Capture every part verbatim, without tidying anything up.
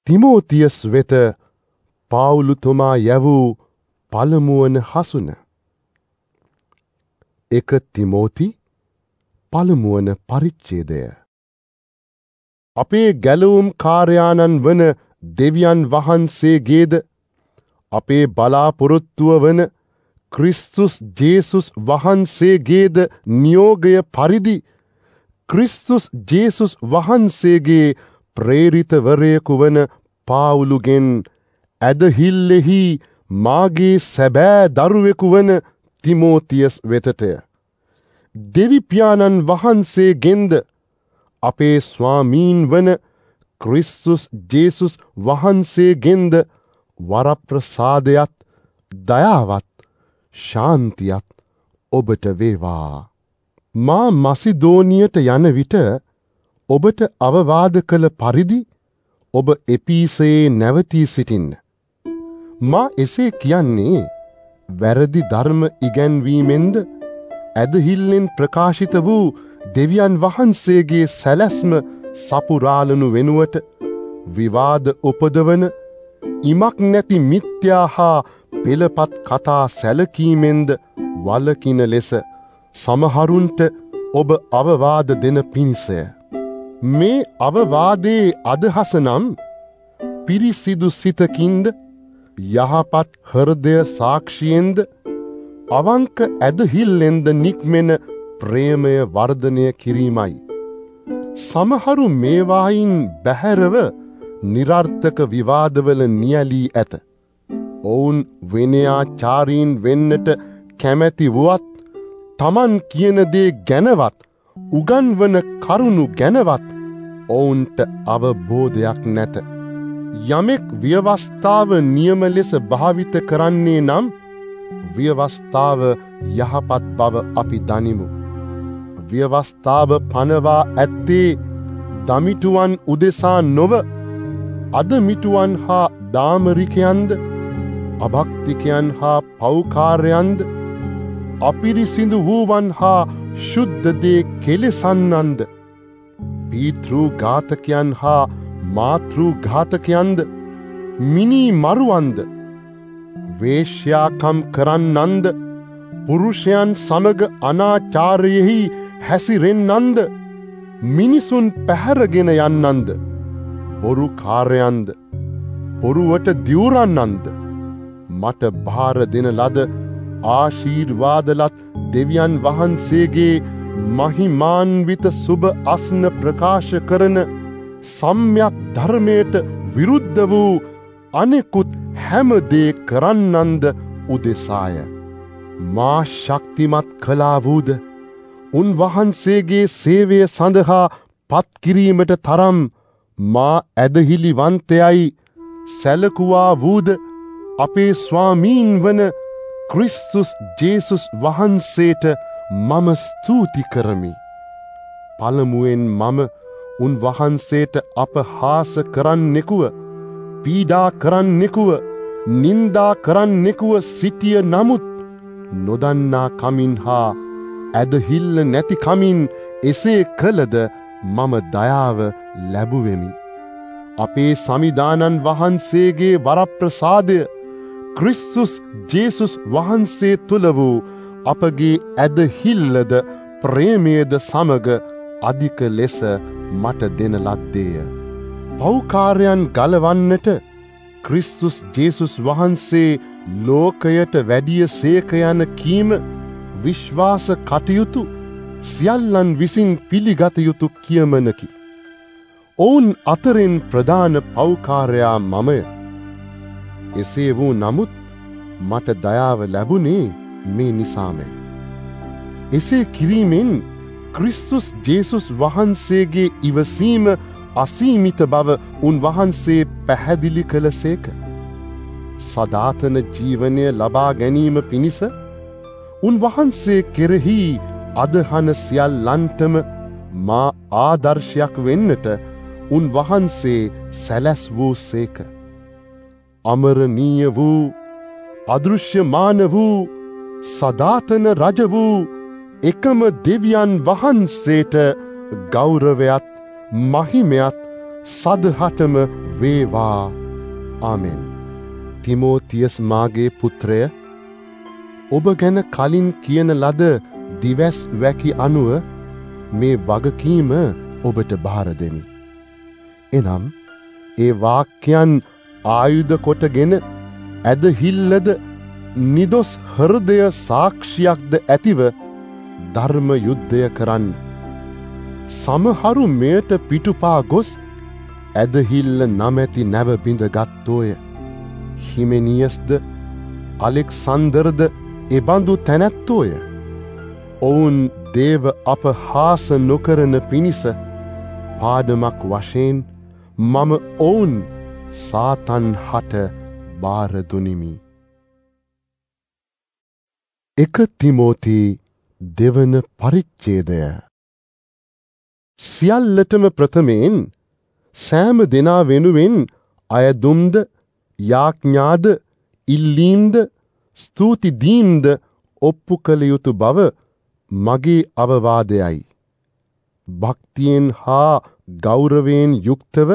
තිමෝතියස් වෙත පාවුලුතුමා යැවූ පළමුවන හසුන. එක තිමෝති පළමුවන පරිච්ඡේදය. අපේ ගැලවුම් කාර්යානන් වන දෙවියන් වහන්සේගේද අපේ බලාපොරොත්තුව වන ක්‍රිස්තුස් ජේසුස් වහන්සේගේද නියෝගය පරිදි ක්‍රිස්තුස් ජේසුස් වහන්සේගේ ප්‍රේරිතවරයෙකු වන පාවුලුගෙන් ඇදහිල්ලෙහි මාගේ සැබෑ දරුවෙකු වන තිමෝතියස් වෙතටය. දෙවිපියාණන් වහන්සේගෙන්ද අපේ ස්වාමීන් වන ක්‍රිස්තුස් ජේසුස් වහන්සේගෙන්ද වරප්‍රසාදයත් දයාවත් ශාන්තියත් ඔබට වේවා. මා මසිදෝනියට යන විට ඔබට අවවාද කළ පරිදි ඔබ එපීසයේ නැවතී සිටින්න. මා එසේ කියන්නේ වැරදි ධර්ම ඉගැන්වීමෙන්ද ඇදහිල්ලෙන් ප්‍රකාශිත වූ දෙවියන් වහන්සේගේ සැලැස්ම සපුරාලනු වෙනුවට විවාද උපදවන ඉමක් නැති මිත්‍යා හා පෙළපත් කතා සැලකීමෙන්ද වළකින ලෙස සමහරුන්ට ඔබ අවවාද දෙන පිණිසය. මේ අවවාදයේ අදහස නම් පිරිසිදු සිතකින්ද යහපත් හෘදය සාක්ෂියෙන්ද අවංක ඇදහිල්ලෙන්ද නික්මෙන ප්‍රේමය වර්ධනය කිරීමයි. සමහරු මේවායින් බැහැරව නිරර්ථක විවාදවල නියැලී ඇත. ඔවුන් විනයාචාරීන් වෙන්නට කැමැති වුවත් තමන් කියන දේ ගැනවත් උගන්වන කරුණු ගැනවත් ඔවුන්ට අවබෝධයක් නැත. යමෙක් ව්‍යවස්ථාව නියම ලෙස භාවිත කරන්නේ නම් ව්‍යවස්ථාව යහපත් බව අපි දනිමු. ව්‍යවස්ථාව පනවා ඇත්තේ දමිටුවන් උදෙසා නොව අදමිටුවන් හා දාමරිකයන්ද අභක්තිකයන් හා පෞකාරයන්ද අපිරිසිදු වූවන් හා ශුද්ධ දේ කෙලෙසන්නන්ද පීතෘ ඝාතකයන් හා මාතෘ ඝාතකයන්ද මිනී මරුවන්ද වේශ්‍යාකම් කරන්නන්ද පුරුෂයන් සමග අනාචාරයෙහි හැසිරෙන්නන්ද මිනිසුන් පැහැරගෙන යන්නන්ද බොරු කාර්යයන්ද බොරුවට දිවුරන්නන්ද මට භාර දෙන ලද ආශීර්වාදලත් දෙවියන් වහන්සේගේ මහිමාන්විත සුබ අස්න ප්‍රකාශ කරන සම්‍යක් ධර්මයට විරුද්ධ වූ අනෙකුත් හැම දේ කරන්නන්ද උදෙසාය. මා ශක්තිමත් කළා වූද උන්වහන්සේගේ සේවය සඳහා පත්කිරීමට තරම් මා ඇදහිලිවන්තයයි සැලකුවා වූද අපේ ස්වාමීන් වන ක්‍රිස්තුස් ජේසුස් වහන්සේට මම ස්තුති කරමි. පළමුවෙන් මම උන්වහන්සේට අපහාස කරන්නෙකුව, පීඩා කරන්නෙකුව, නින්දා කරන්නෙකුව සිටිය නමුත් නොදන්නා කමින් හා ඇදහිල්ල නැති කමින් එසේ කළද මම දයාව ලැබුවෙමි. අපේ සමිදානන් වහන්සේගේ වරප්‍රසාදය ක්‍රිස්තුස් ජේසුස් වහන්සේ තුළ වූ අපගේ ඇදහිල්ලද ප්‍රේමයද සමග අධික ලෙස මට දෙන ලද්දේය. පෞකාරයන් ගලවන්නට ක්‍රිස්තුස් ජේසුස් වහන්සේ ලෝකයට වැඩිය සේක යන කීම විශ්වාස කටයුතු සියල්ලන් විසින් පිළිගත යුතු කියමනකි. ඔවුන් අතරින් ප්‍රධාන පෞකාරයා මමය. එසේ වූ නමුත් මට දයාව ලැබුණේ මේ නිසාමය. එසේ කිරීමෙන් ක්‍රිස්තුස් ජේසුස් වහන්සේගේ ඉවසීම අසීමිත බව උන්වහන්සේ පැහැදිලි කළසේක. සදාතන ජීවනය ලබා ගැනීම පිණිස උන්වහන්සේ කෙරෙහි අදහන සියල්ලන්ටම මා ආදර්ශයක් වෙන්නට උන්වහන්සේ සැලැස් වූ සේක. අමරණීය වූ, අදෘශ්‍යමාන වූ, සදාතන රජ වූ එකම දෙවියන් වහන්සේට ගෞරවයත් මහිමයත් සදහටම වේවා. ආමෙන්. තිමෝතියස් මාගේ පුත්‍රය, ඔබ ගැන කලින් කියන ලද දිවැස් වැකි අනුව මේ වගකීම ඔබට බාර දෙමි. එනම් ඒ වාක්‍යයන් ආයුධ කොටගෙන ඇදහිල්ලද නිදොස් හෘදය සාක්ෂියක්ද ඇතිව ධර්ම යුද්ධය කරන්න. සමහරු මෙයට පිටුපා ගොස් ඇදහිල්ල නමැති නැව බිඳගත්තෝය. හිමෙනියස්ද අලෙක්සන්දර්ද එබඳු තැනැත්තෝය. ඔවුන් දේව අපහාස නොකරන පිණිස පාඩමක් වශයෙන් මම ඔවුන් සාතන් හට බාර දුනිමි. එක තිමෝති දෙවන පරිච්ඡේදය. සියල්ලටම ප්‍රථමයෙන් සෑම දෙනා වෙනුවෙන් අයදුම්ද යාඥාද ඉල්ලීම්ද ස්තුති දීම්ද ඔප්පු කළ යුතු බව මගේ අවවාදයයි. භක්තියෙන් හා ගෞරවයෙන් යුක්තව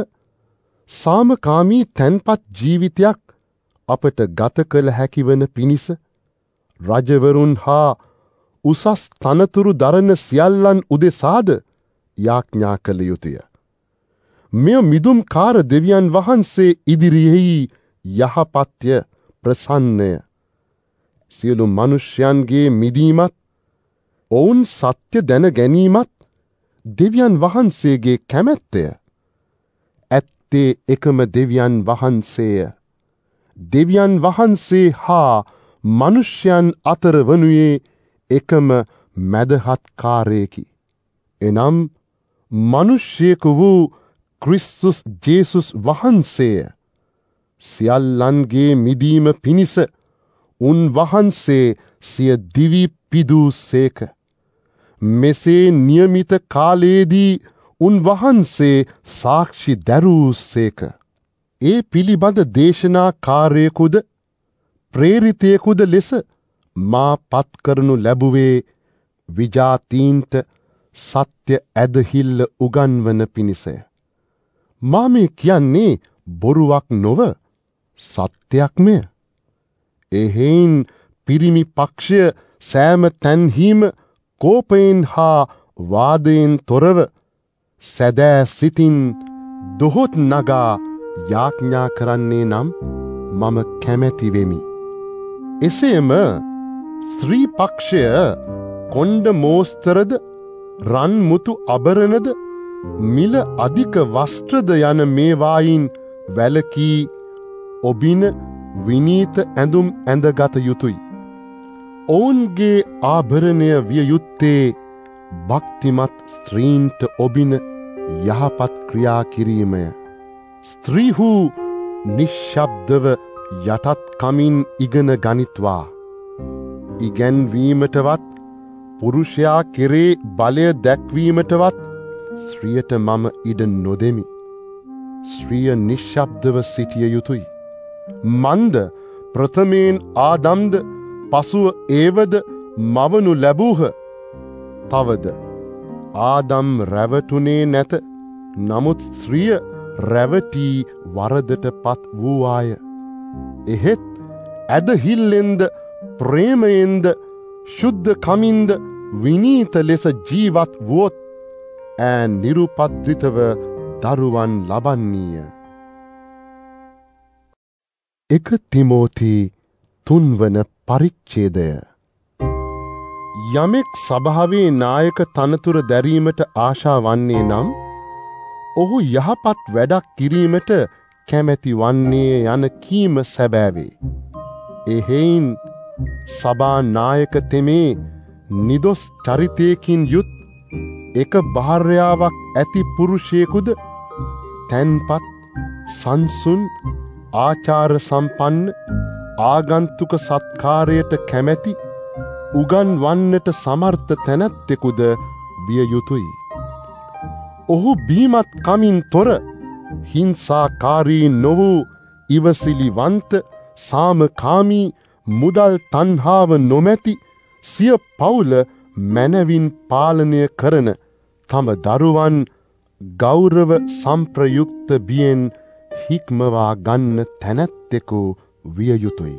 සාමකාමී තැන්පත් ජීවිතයක් අපට ගත කළ හැකිවන පිණිස රජවරුන් හා උසස් තනතුරු දරන සියල්ලන් උදෙසාද යාඥා කළ යුතුය. මෙය මිදුම්කාර දෙවියන් වහන්සේ ඉදිරියෙහි යහපත්ය ප්‍රසන්නය. සියලු මනුෂ්‍යයන්ගේ මිදීමත් ඔවුන් සත්‍ය දැන ගැනීමත් දෙවියන් වහන්සේගේ කැමැත්තය. ඇත්තේ එකම දෙවියන් වහන්සේය. දෙවියන් වහන්සේ හා මනුෂ්‍යයන් අතර වනුයේ එකම මැදහත්කාරයෙකි. එනම් මනුෂ්‍යයෙකු වූ ක්‍රිස්තුස් ජේසුස් වහන්සේය. සියල්ලන්ගේ මිදීම පිණිස උන්වහන්සේ සිය දිවි පිදූ සේක. මෙසේ නියමිත කාලයේදී උන්වහන්සේ සාක්ෂි දැරූ සේක. ඒ පිළිබඳ දේශනා කාර්යකුද ප්‍රේරිතයෙකුද ලෙස මා පත් කරනු ලැබුවේ විජාතීන්ට සත්‍ය ඇදහිල්ල උගන්වන පිණිසය. මා මේ කියන්නේ බොරුවක් නොව සත්‍යයක්මය. එහෙයින් පිරිමි පක්ෂය සෑම තැන්හිම කෝපයෙන් හා වාදයෙන් තොරව සැදෑ සිතින් දොහොත් නගා යාඥා කරන්නේ නම් මම කැමැති වෙමි. එසේම ස්ත්‍රී පක්ෂය කොණ්ඩ මෝස්තරද රන් මුතු අබරණද මිල අධික වස්ත්‍රද යන මේවායින් වැළකී ඔබින විනීත ඇඳුම් ඇඳගත යුතුය. ඔවුන්ගේ ආභරණය විය යුත්තේ භක්තිමත් ස්ත්‍රීන්ට ඔබින යහපත් ක්‍රියා කිරීමය. ස්ත්‍රීහු නිශ්ශබ්දව යටත් කමින් ඉගෙන ගනිත්වා. ඉගැන්වීමටවත් පුරුෂයා කෙරේ බලය දැක්වීමටවත් ස්ත්‍රියට මම ඉඩ නොදෙමි. ස්ත්‍රිය නිශ්ශබ්දව සිටිය යුතුය. මන්ද ප්‍රථමයෙන් ආදම්ද පසුව ඒවද මවනු ලැබූහ. තවද ආදම් රැවටුනේ නැත. නමුත් ස්ත්‍රිය රැවටී වරදට පත් වූවාය. එහෙත් ඇදහිල්ලෙන්ද ප්‍රේමයෙන්ද ශුද්ධ කමින්ද විනීත ලෙස ජීවත් වුවොත් ඈ නිරුපද්‍රිතව දරුවන් ලබන්නීය. එක තිමෝති තුන්වන පරිච්ඡේදය. යමෙක් සභාවේ නායක තනතුර දැරීමට ආශා වන්නේ නම් ඔහු යහපත් වැඩක් කිරීමට කැමැති වන්නේ යන කීම සැබෑවේ. එහෙයින් සභා නායක තෙමේ නිදොස් චරිතයකින් යුත් එක භාර්යාවක් ඇති පුරුෂයෙකුද තැන්පත් සංසුන් ආචාර සම්පන්න ආගන්තුක සත්කාරයට කැමැති උගන්වන්නට සමර්ථ තැනැත්තෙකුද විය යුතුය. ඔහු බීමත් කමින් තොර හිංසාකාරී නොවූ ඉවසිලිවන්ත සාමකාමී මුදල් තණ්හාව නොමැති සිය පවුල මැනවින් පාලනය කරන තම දරුවන් ගෞරව සම්ප්‍රයුක්ත බියෙන් හික්මවා ගන්න තැනැත්තෙකු විය යුතුයි.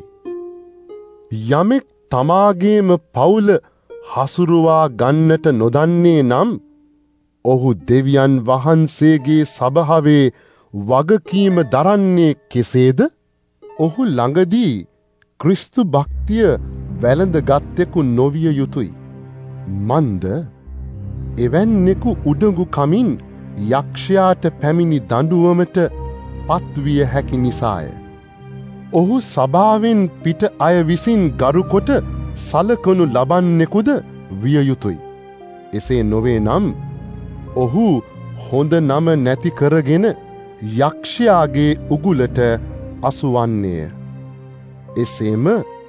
යමෙක් තමාගේම පවුල හසුරුවා ගන්නට නොදන්නේ නම් ඔහු දෙවියන් වහන්සේගේ සභාවේ වගකීම දරන්නේ කෙසේද? ඔහු ළඟදී ක්‍රිස්තු භක්තිය වැළඳගත්තෙකු නොවිය යුතුයි. මන්ද එවැන්නෙකු උඩඟු කමින් යක්ෂයාට පැමිණි දඬුවමට පත්විය හැකි නිසාය. ඔහු සභාවෙන් පිට අය විසින් ගරුකොට සලකනු ලබන්නෙකුද විය යුතුයි. එසේ නොවේ නම් ඔහු හොඳ නම නැති කරගෙන යක්ෂයාගේ උගුලට අසුවන්නේය. එසේම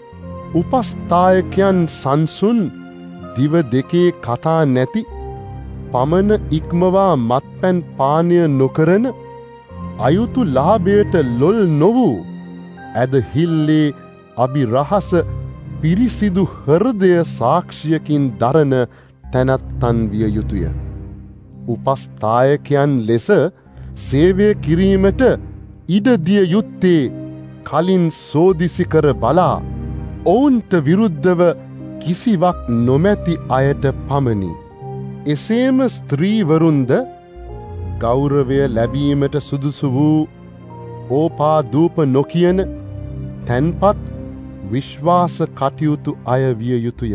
උපස්ථායකයන් සංසුන් දිව දෙකේ කතා නැති පමණ ඉක්මවා මත්පැන් පානය නොකරන අයුතු ලාභයට ලොල් නොවූ ඇදහිල්ලේ අභිරහස පිරිසිදු හෘදය සාක්ෂියකින් දරන තැනැත්තන් විය යුතුය. උපස්ථායකයන් ලෙස සේවය කිරීමට ඉඩදිය යුත්තේ කලින් සෝදිසි කර බලා ඔවුන්ට විරුද්ධව කිසිවක් නොමැති අයට පමණි. එසේම ස්ත්‍රීවරුන්ද ගෞරවය ලැබීමට සුදුසු වූ ඕපාදූප නොකියන තැන්පත් විශ්වාස කටයුතු අය විය යුතුය.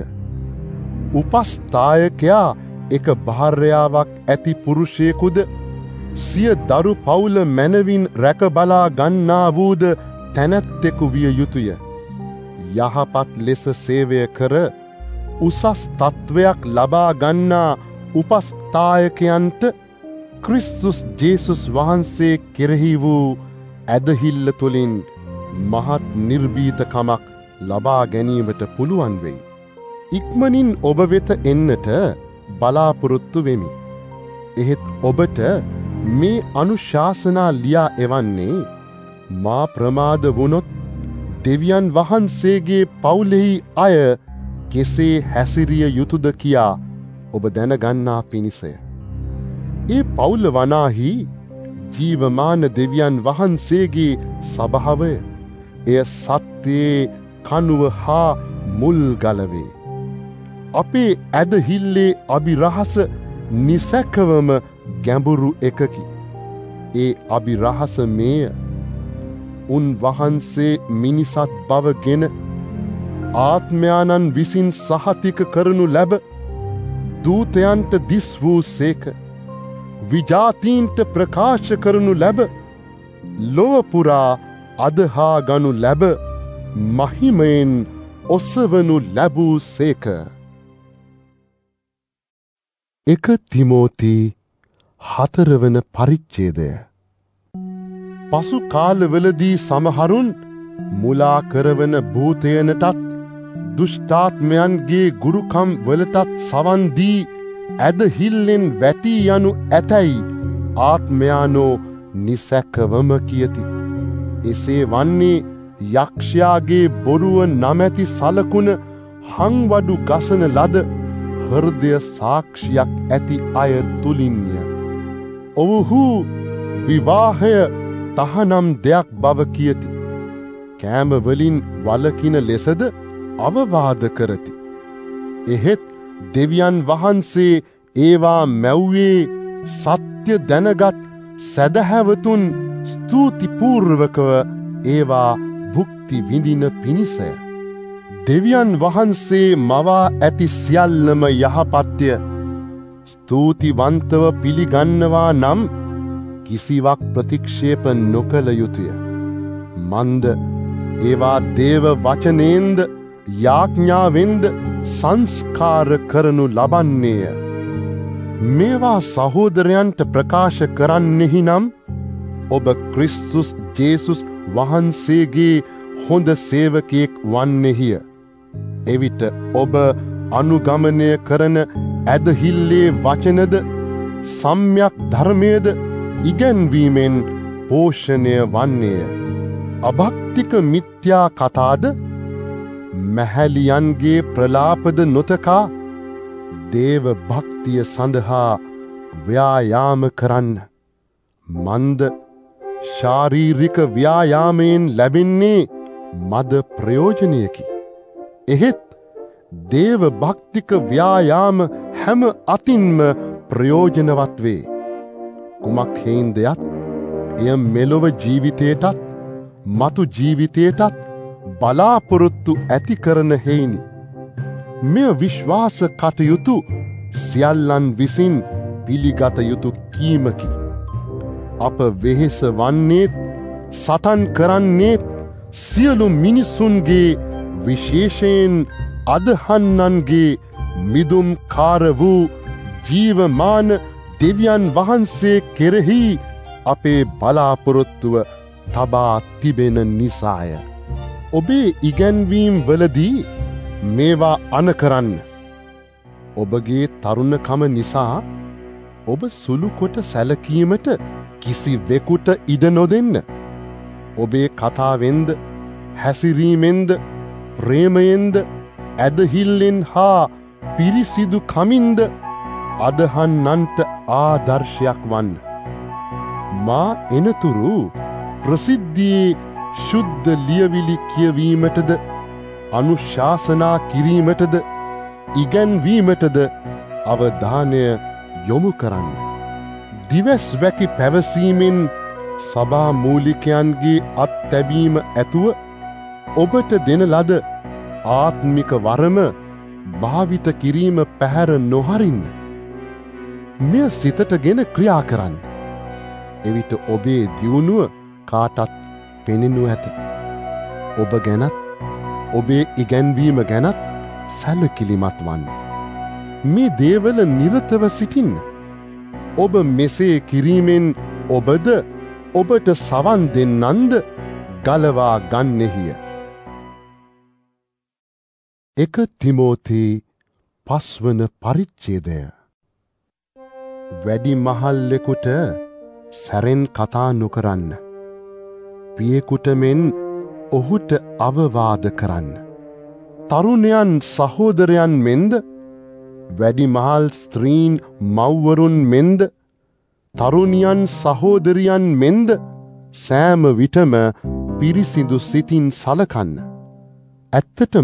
උපස්ථායකයා එක භාර්යාවක් ඇති පුරුෂයෙකුද සිය දරු පවුල මැනවින් රැකබලා ගන්නා වූද තැනැත්තෙකු විය යුතුය. යහපත් ලෙස සේවය කර උසස් තත්ත්වයක් ලබා ගන්නා උපස්ථායකයන්ට ක්‍රිස්තුස් ජේසුස් වහන්සේ කෙරෙහි වූ ඇදහිල්ල තුළින් මහත් නිර්භීතකමක් ලබා ගැනීමට පුළුවන් වෙයි. ඉක්මනින් ඔබ වෙත එන්නට බලාපොරොත්තු වෙමි. එහෙත් ඔබට මේ අනුශාසනා ලියා එවන්නේ මා ප්‍රමාද වුණොත් දෙවියන් වහන්සේගේ පවුලෙහි අය කෙසේ හැසිරිය යුතුද කියා ඔබ දැනගන්නා පිණිසය. ඒ පවුල වනාහි ජීවමාන දෙවියන් වහන්සේගේ සභාවය. එය සත්‍යයේ කනුව හා මුල් ගලවේ. අපේ ඇදහිල්ලේ අභිරහස නිසැකවම ගැඹුරු එකකි. ඒ අභිරහස මේය. උන්වහන්සේ මිනිසත් බවගෙන ආත්මයානන් විසින් සහතික කරනු ලැබ දූතයන්ට දිස් වූ සේක. විජාතීන්ට ප්‍රකාශ කරනු ලැබ ලොවපුරා අදහා ගනු ලැබ මහිමයෙන් ඔසවනු ලැබූ සේක. එක තිමෝති හතරවන පරිච්ඡේදය. පසු කාලවලදී සමහරුන් මුලා කරවන භූතයනටත් දුෂ්ටාත්මයන්ගේ ගුරුකම් වලටත් සවන් දී ඇදහිල්ලෙන් වැටී යනු ඇතැයි ආත්මයානෝ නිසැකවම කියති. එසේ වන්නේ යක්ෂයාගේ බොරුව නමැති සලකුණ හංවඩු ගසන ලද හෘදය සාක්ෂියක් ඇති අය තුලින්ය. ඔවුහු විවාහය තහනම් දෙයක් බව කියති. කෑමවලින් වලකින ලෙසද අවවාද කරති. එහෙත් දෙවියන් වහන්සේ ඒවා මැව්වේ සත්‍ය දැනගත් සැදැහැවතුන් ස්තුතිපූර්වකව ඒවා භුක්ති විඳින පිණිසය. දෙවියන් වහන්සේ මවා ඇති සියල්ලම යහපත්ය. ස්තුතිවන්තව පිළිගන්නවා නම් කිසිවක් ප්‍රතික්ෂේප නොකළ යුතුය. මන්ද ඒවා දේව වචනයෙන්ද යාඥාවෙන්ද සංස්කාර කරනු ලබන්නේය. මේවා සහෝදරයන්ට ප්‍රකාශ කරන්නෙහි නම් ඔබ ක්‍රිස්තුස් ජේසුස් වහන්සේගේ හොඳ සේවකයෙක් වන්නෙහිය. එවිට ඔබ අනුගමනය කරන ඇදහිල්ලේ වචනද සම්‍යක් ධර්මයද ඉගැන්වීමෙන් පෝෂණය වන්නේය. අභක්තික මිත්‍යා කතාද මැහැලියන්ගේ ප්‍රලාපද නොතකා දේව භක්තිය සඳහා ව්‍යායාම කරන්න. මන්ද ශාරීරික ව්‍යායාමයෙන් ලැබෙන්නේ මද ප්‍රයෝජනයකි. එහෙත් දේව භක්තික ව්‍යායාම හැම අතින්ම ප්‍රයෝජනවත් වේ. කුමක් හේන්දයත් එය මෙලොව ජීවිතයටත් මතු ජීවිතයටත් බලාපොරොත්තු ඇති කරන හේිනි. මෙය විශ්වාස කටයුතු සියල්ලන් විසින් පිළිගත යුතු කීමකි. අප වෙහෙස වන්නේත් සටන් කරන්නේත් සියලු මිනිසුන්ගේ විශේෂයෙන් අදහන්නන්ගේ මිදුම් කාර වූ ජීවමාන දෙවියන් වහන්සේ කෙරෙහි අපේ බලාපොරොත්තුව තබා තිබෙන නිසාය. ඔබේ ඉගැන්වීම් වලදී මේවා අනකරන්න. ඔබගේ තරුණකම නිසා ඔබ සුළු කොට සැලකීමට කිසිවෙකුට ඉඩ නොදෙන්න. ඔබේ කතාවෙන්ද හැසිරීමෙන්ද ප්‍රේමයෙන්ද ඇදහිල්ලෙන් හා පිරිසිදු කමින්ද අදහන්නන්ට ආදර්ශයක් වන්න. මා එනතුරු ප්‍රසිද්ධියේ ශුද්ධ ලියවිලි කියවීමටද අනුශාසනා කිරීමටද ඉගැන්වීමටද අවධානය යොමු කරන්න. දිවස් වැකි පැවසීමෙන් සභා මූලිකයන්ගේ අත්තැබීම ඇතුව ඔබට දෙන ලද ආත්මික වරම භාවිත කිරීම පැහැර නොහරින්න. මෙය සිතට ගෙන ක්‍රියා කරන්න. එවිට ඔබේ දියුණුව කාටත් පෙනෙනු ඇත. ඔබ ගැනත් ඔබේ ඉගැන්වීම ගැනත් සැලකිලිමත් වන්න. මේ දේවල නිරතව සිටින්න. ඔබ මෙසේ කිරීමෙන් ඔබද ඔබට සවන් දෙන්නන්ද ගලවා ගන්නෙහිය. එක තිමෝතේ පස්වන පරිච්ඡේදය. වැඩි මහල්ලෙකුට සැරෙන් කතා නොකරන්න. පියෙකුට මෙන් ඔහුට අවවාද කරන්න. තරුණයන් සහෝදරයන් මෙන්ද වැඩි මහල් ස්ත්‍රීන් මව්වරුන් මෙන්ද තරුණියන් සහෝදරියන් මෙන්ද සෑම විටම පිරිසිදු සිතින් සලකන්න. ඇත්තටම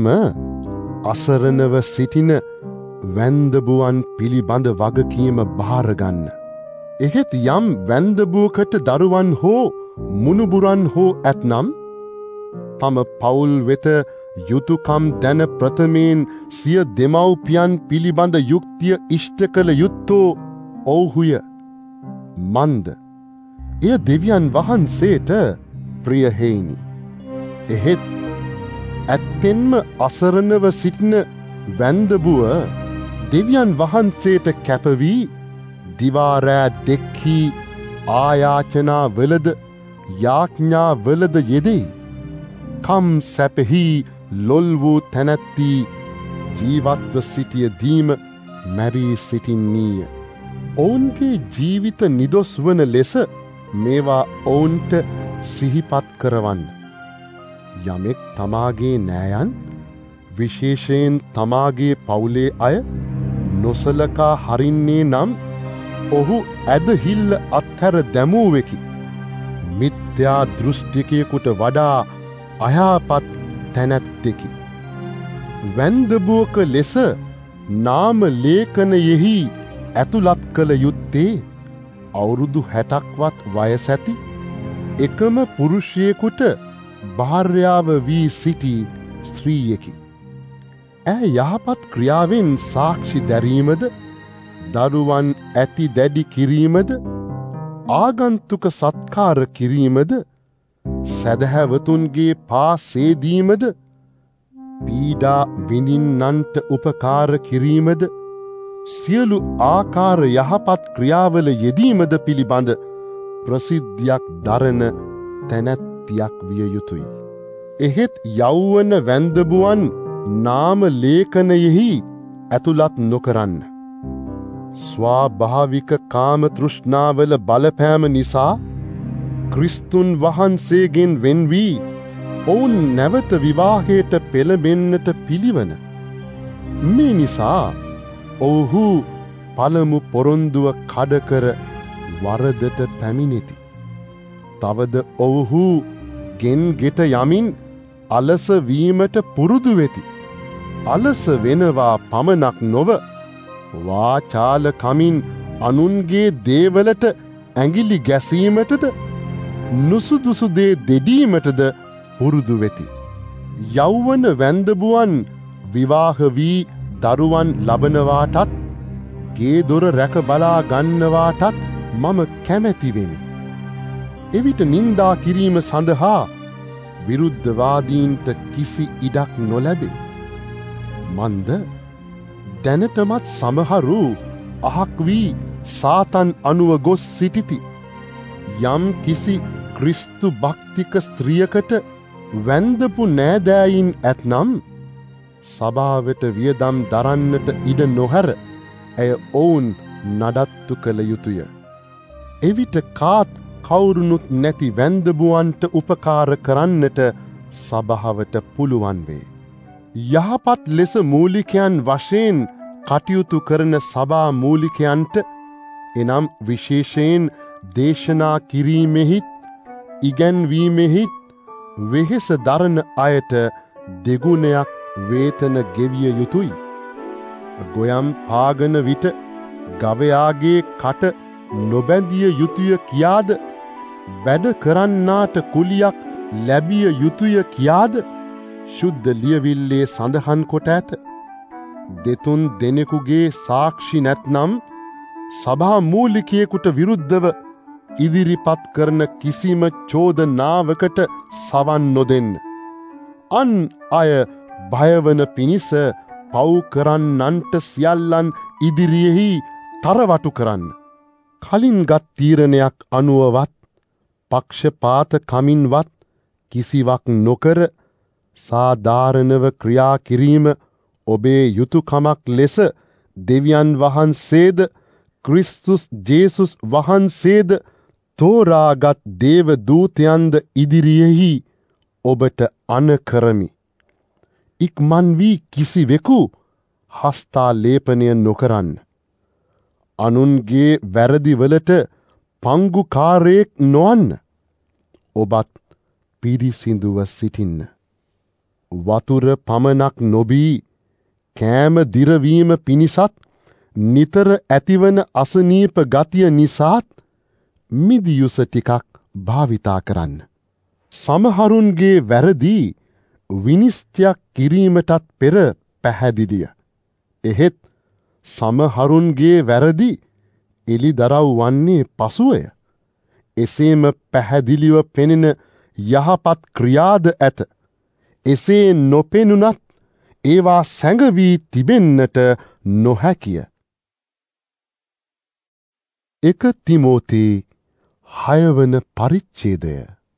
අසරණව සිටින වැන්දබුවන් පිළිබඳ වගකීම භාරගන්න. එහෙත් යම් වැන්දබුවකට දරුවන් හෝ මුණුබුරන් හෝ ඇත්නම් තම පවුල් වෙත යුතුකම් දැන ප්‍රථමයෙන් සිය දෙමව්පියන් පිළිබඳ යුක්තිය ඉෂ්ට කළ යුත්තෝ ඔවුහුය. මන්ද එය දෙවියන් වහන්සේට ප්‍රිය හේිනි. එහෙත් ඇත්තෙන්ම අසරණව සිටින වැන්දබුව දෙවියන් වහන්සේට කැපවී දිවාරෑ දෙක්හි ආයාචනා වලද යාඥා වලද යෙදෙයි. කම් සැපෙහි ලොල් වූ තැනැත්ති ජීවත්ව සිටිය දීම මැරී සිටින්නීය. ඔවුන්ගේ ජීවිත නිදොස් වන ලෙස මේවා ඔවුන්ට සිහිපත් කරවන්න. යමෙක් තමාගේ නෑයන් විශේෂයෙන් තමාගේ පවුලේ අය නොසලකා හරින්නේ නම් ඔහු ඇදහිල්ල අත්හැර දැමූවෙකි. මිත්‍යා දෘෂ්ටිකයෙකුට වඩා අයාපත් තැනැත්තෙකි. වැන්දබුවක ලෙස නාම ලේඛනයෙහි ඇතුළත් කළ යුත්තේ අවුරුදු හැටක්වත් වයසැති එකම පුරුෂයෙකුට භාර්යාව වී සිටි ස්ත්‍රීයකි. ඇය යහපත් ක්‍රියාවෙන් සාක්ෂි දැරීමද දරුවන් ඇති දැඩි කිරීමද ආගන්තුක සත්කාර කිරීමද සැදැහැවතුන්ගේ පා සේදීමද පීඩා විඳින්නන්ට උපකාර කිරීමද සියලු ආකාර යහපත් ක්‍රියාවල යෙදීමද පිළිබඳ ප්‍රසිද්ධියක් දරන තැනැත්තියක් විය යුතුයි. එහෙත් යෞවන වැන්දබුවන් නාම ලේඛනයෙහි ඇතුළත් නොකරන්න. ස්වාභාවික කාම තෘෂ්ණාවල බලපෑම නිසා ක්‍රිස්තුන් වහන්සේගෙන් වෙන් වී ඔවුන් නැවත විවාහයට පෙළඹෙන්නට පිළිවන. මේ නිසා ඔවුහු පළමු පොරොන්දුව කඩකර වරදට පැමිණෙති. තවද ඔවුහු ගෙන් ගෙට යමින් අලස වීමට පුරුදු වෙති. අලස වෙනවා පමණක් නොව වාචාල කමින් අනුන්ගේ දේවලට ඇඟිලි ගැසීමටද නුසුදුසු දේ දෙඩීමටද පුරුදු වෙති. යෞවන වැන්දබුවන් විවාහ වී දරුවන් ලබනවාටත් ගේ දොර රැක බලා ගන්නවාටත් මම කැමැති වෙමි. එවිට නින්දා කිරීම සඳහා විරුද්ධවාදීන්ට කිසි ඉඩක් නොලැබේ. මන්ද දැනටමත් සමහරු අහක් වී සාතන් අනුව ගොස් සිටිති. යම් කිසි ක්‍රිස්තු භක්තික ස්ත්‍රියකට වැන්දපු නෑදෑයින් ඇත්නම් සභාවට වියදම් දරන්නට ඉඩ නොහැර ඇය ඔවුන් නඩත්තු කළ යුතුය. එවිට කාත් කවුරුනුත් නැති වැන්දබුවන්ට උපකාර කරන්නට සභාවට පුළුවන් වේ. යහපත් ලෙස මූලිකයන් වශයෙන් කටයුතු කරන සභා මූලිකයන්ට එනම් විශේෂයෙන් දේශනා කිරීමෙහිත් ඉගැන්වීමෙහිත් වෙහෙස දරන අයට දෙගුණයක් වේතන ගෙවිය යුතුයි. ගොයම් පාගන විට ගවයාගේ කට නොබැඳිය යුතුය කියාද වැඩ කරන්නාට කුලියක් ලැබිය යුතුය කියාද ශුද්ධ ලියවිල්ලේ සඳහන් කොට ඇත. දෙතුන් දෙනෙකුගේ සාක්ෂි නැත්නම් සභා මූලිකයෙකුට විරුද්ධව ඉදිරිපත් කරන කිසිම චෝදනාවකට සවන් නොදෙන්න. අන් අය භයවන පිණිස පව් කරන්නන්ට සියල්ලන් ඉදිරියෙහි තරවටු කරන්න. කලින්ගත් තීරණයක් අනුවවත් පක්ෂපාත කමින්වත් කිසිවක් නොකර සාධාරණව ක්‍රියා කිරීම ඔබේ යුතුයකමක් ලෙස දෙවියන් වහන්සේද ක්‍රිස්තුස් ජේසුස් වහන්සේද තෝරාගත් දේව දූතයන්ද ඉදිරියෙහි ඔබට අනකරමි. ඉක්මන් වී කිසිවෙකු හස්තාලේපනය නොකරන්න. අනුන්ගේ වැරදිවලට පංගුකාරයෙක් නොවන්න. ඔබත් පිරිසිදුව සිටින්න. වතුර පමණක් නොබී කෑම දිරවීම පිණිසත් නිතර ඇතිවන අසනීප ගතිය නිසාත් මිදියුස ටිකක් භාවිතා කරන්න. සමහරුන්ගේ වැරදි විනිශ්චයක් කිරීමටත් පෙර පැහැදිලිය. එහෙත් සමහරුන්ගේ වැරදි එළිදරව් වන්නේ පසුවය. එසේම පැහැදිලිව පෙනෙන යහපත් ක්‍රියාද ඇත. එසේ නොපෙනුනත් ඒවා සැඟවී තිබෙන්නට නොහැකිය. එක තිමෝතේ හයවන පරිච්ඡේදය.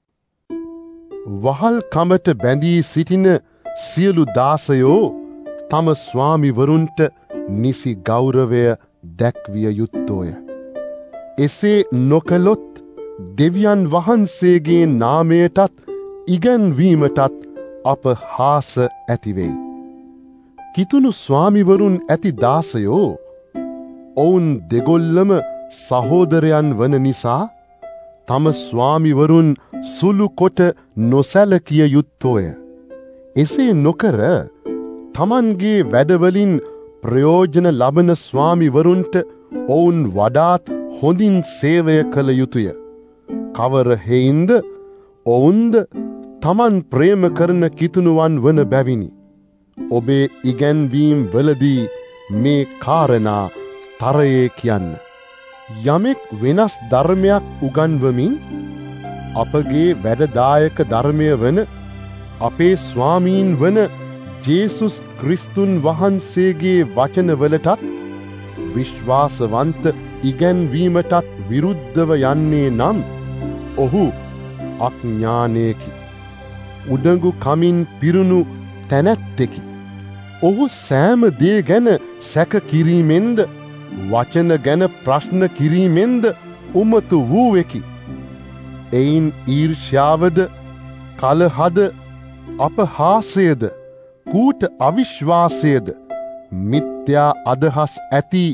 වහල්කමට බැඳී සිටින සියලු දාසයෝ තම ස්වාමිවරුන්ට නිසි ගෞරවය දැක්විය යුත්තෝය. එසේ නොකළොත් දෙවියන් වහන්සේගේ නාමයටත් ඉගැන්වීමටත් අප හාස ඇතිවෙයි. කිතුුණු ස්වාමිවරුන් ඇති දාසයෝ ඔවුන් දෙගොල්ලම සහෝදරයන් වන නිසා තම ස්වාමිවරුන් සුළු කොට නොසැලකිය යුත්තෝය. එසේ නොකර තමන්ගේ වැඩවලින් ප්‍රයෝජන ලබන ස්වාමිවරුන්ට ඔවුන් වඩාත් හොඳින් සේවය කළ යුතුය. කවර හේයින්ද ඔවුන්ද තමන් ප්‍රේම කරන කිතුනුවන් වන බැවිනි. ඔබේ ඉගැන්වීම් වලදී මේ කාරණා තරයේ කියන්න. යමෙක් වෙනස් ධර්මයක් උගන්වමින් අපගේ වැඩදායක ධර්මය වන අපේ ස්වාමීන් වන ජේසුස් ක්‍රිස්තුන් වහන්සේගේ වචනවලටත් විශ්වාසවන්ත ඉගැන්වීමටත් විරුද්ධව යන්නේ නම් ඔහු අඥානයකි. උඩඟු කමින් පිරුණු තැනැත්තෙකි. ඔහු සෑම දේ ගැන සැක කිරීමෙන්ද වචන ගැන ප්‍රශ්න කිරීමෙන්ද උමතු වූවෙකි. එයින් ඊර්ෂ්‍යාවද කලහද අපහාසයද කූට අවිශ්වාසයද මිත්‍යා අදහස් ඇති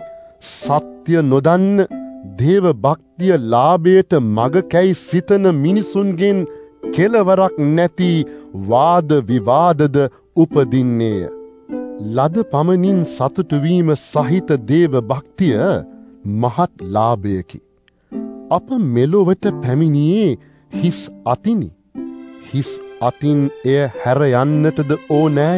සත්‍ය නොදන්න දේව භක්තිය ලාභයට මග කැයි සිතන මිනිසුන්ගෙන් කෙලවරක් නැති වාද විවාදද උපදින්නේය. ලද පමණින් සතුටු වීම සහිත දේව භක්තිය මහත් ලාභයකි. අප මෙලොවට පැමිණියේ හිස් අතිනි. හිස් අතින් එය හැර යන්නටද ඕනෑය.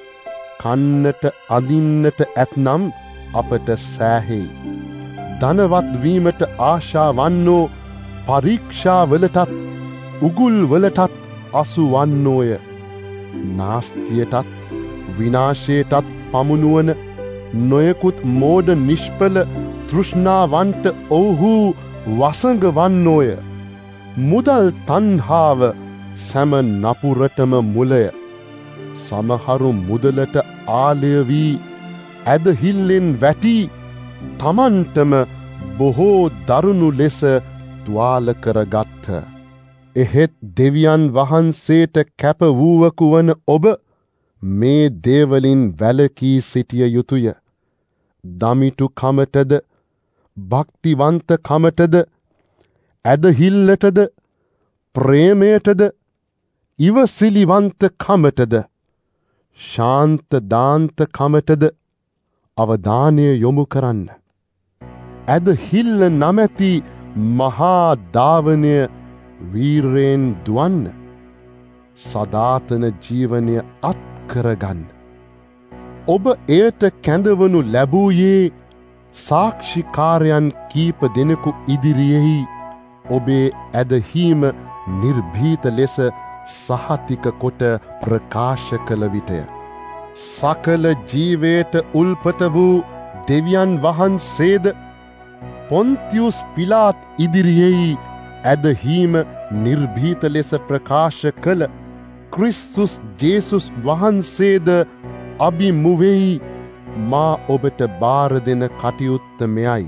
කන්නට අදින්නට ඇත්නම් අපට සෑහෙයි. ධනවත් වීමට ආශා වන්නෝ පරීක්ෂාවලටත් උගුල්වලටත් අසු වන්නෝය. නාස්තියටත් විනාශයටත් පමුණුවන නොයෙකුත් මෝඩ නිෂ්පල තෘෂ්ණාවන්ට ඔවුහු වසඟ වන්නෝය. මුදල් තණ්හාව සැම නපුරටම මුලය. සමහරු මුදලට ආලය වී ඇදහිල්ලෙන් වැටි තමන්ටම බොහෝ දරුණු ලෙස තුවාල කරගත්හ. එහෙත් දෙවියන් වහන්සේට කැප වූවකු වන ඔබ මේ දේවලින් වැළකී සිටිය යුතුය. දමිටු කමටද භක්තිවන්ත කමටද ඇදහිල්ලටද ප්‍රේමයටද ඉවසිලිවන්ත කමටද ශාන්ත දාන්ත කමටද අවධානය යොමු කරන්න. ඇදහිල්ල නමැති මහා ධාවනය වීරයෙන් දුවන්න. සදාතන ජීවනය අත් කරගන්න. ඔබ එයට කැඳවනු ලැබූයේ සාක්ෂිකාරයන් කීප දෙනෙකු ඉදිරියෙහි ඔබේ ඇදහීම නිර්භීත ලෙස සහතික කොට ප්‍රකාශ කළ විටය. සකල ජීවයට උල්පත වූ දෙවියන් වහන්සේද පොන්තියුස් පිලාත් ඉදිරියෙහි ඇදහීම නිර්භීත ලෙස ප්‍රකාශ කළ ක්‍රිස්තුස් ජේසුස් වහන්සේද අභිමුවෙහි මා ඔබට බාර දෙන කටයුත්ත මෙයයි.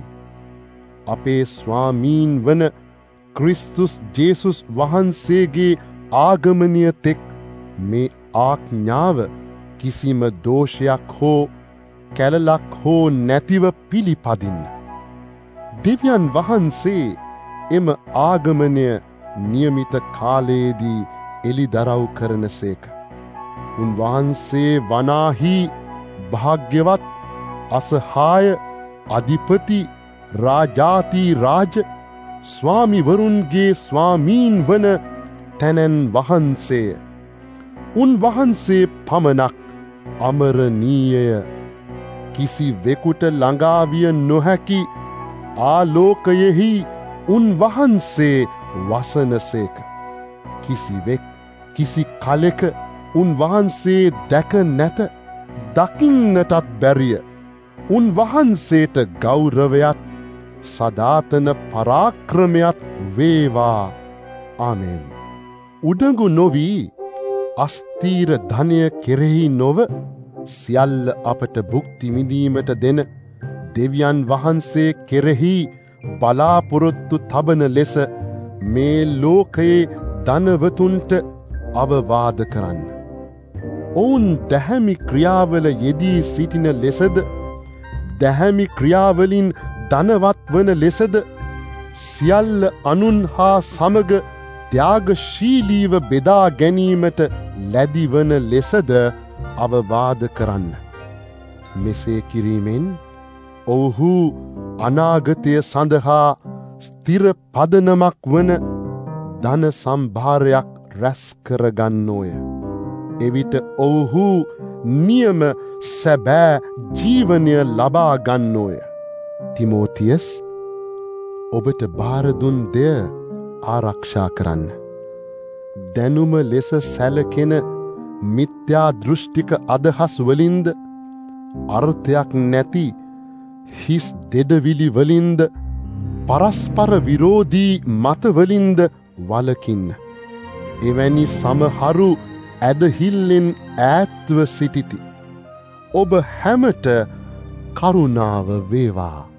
අපේ ස්වාමීන් වන ක්‍රිස්තුස් ජේසුස් වහන්සේගේ ආගමනය තෙක් මේ ආඥාව කිසිම දෝෂයක් හෝ කැලලක් හෝ නැතිව පිළිපදින්න. දෙවියන් වහන්සේ එම ආගමනය නියමිත කාලයේදී එළිදරව් කරන සේක. උන්වහන්සේ වනාහි භාග්‍යවත් අසහාය අධිපති රාජාති රාජ ස්වාමිවරුන්ගේ ස්වාමීන් වන තැනැන් වහන්සේ. උන්වහන්සේ පමණක් අමරණීයය. කිසි වෙකුට ළඟාවිය නොහැකි ආලෝකයෙහි උන්වහන්සේ වසනසේක. කිසිවෙක් කිසි කලෙක උන්වහන්සේ දැක නැත. දකින්නටත් බැරිය. උන්වහන්සේට ගෞරවයත් සදාතන පරාක්‍රමයත් වේවා. ආමෙන්. උඩඟු නොවී අස්තීර ධනය කෙරෙහි නොව සියල්ල අපට භුක්ති විඳීමට දෙන දෙවියන් වහන්සේ කෙරෙහි බලාපොරොත්තු තබන ලෙස මේ ලෝකයේ ධනවතුන්ට අවවාද කරන්න. ඔවුන් දැහැමි ක්‍රියාවල යෙදී සිටින ලෙසද දැහැමි ක්‍රියාවලින් ධනවත් වන ලෙසද සියල්ල අනුන් හා සමග ත්‍යාගශීලීව බෙදා ගැනීමට ලැදිවන ලෙසද අවවාද කරන්න. මෙසේ කිරීමෙන් ඔවුහු අනාගතය සඳහා ස්ථිර පදනමක් වන ධන සම්භාරයක් රැස් කරගන්නෝය. එවිට ඔවුහු නියම සැබෑ ජීවනය ලබා ගන්නෝය. තිමෝතියස්, ඔබට බාරදුන් දෙය ආරක්ෂා කරන්න. දැනුම ලෙස සැලකෙන මිත්‍යා දෘෂ්ටික අදහස් වලින්ද අර්ථයක් නැති හිස් දෙඩවිලි වලින්ද පරස්පර විරෝධී මතවලින්ද වලකින්න. එවැනි සමහරු ඇදහිල්ලෙන් ඈත්ව සිටිති. ඔබ හැමට කරුණාව වේවා.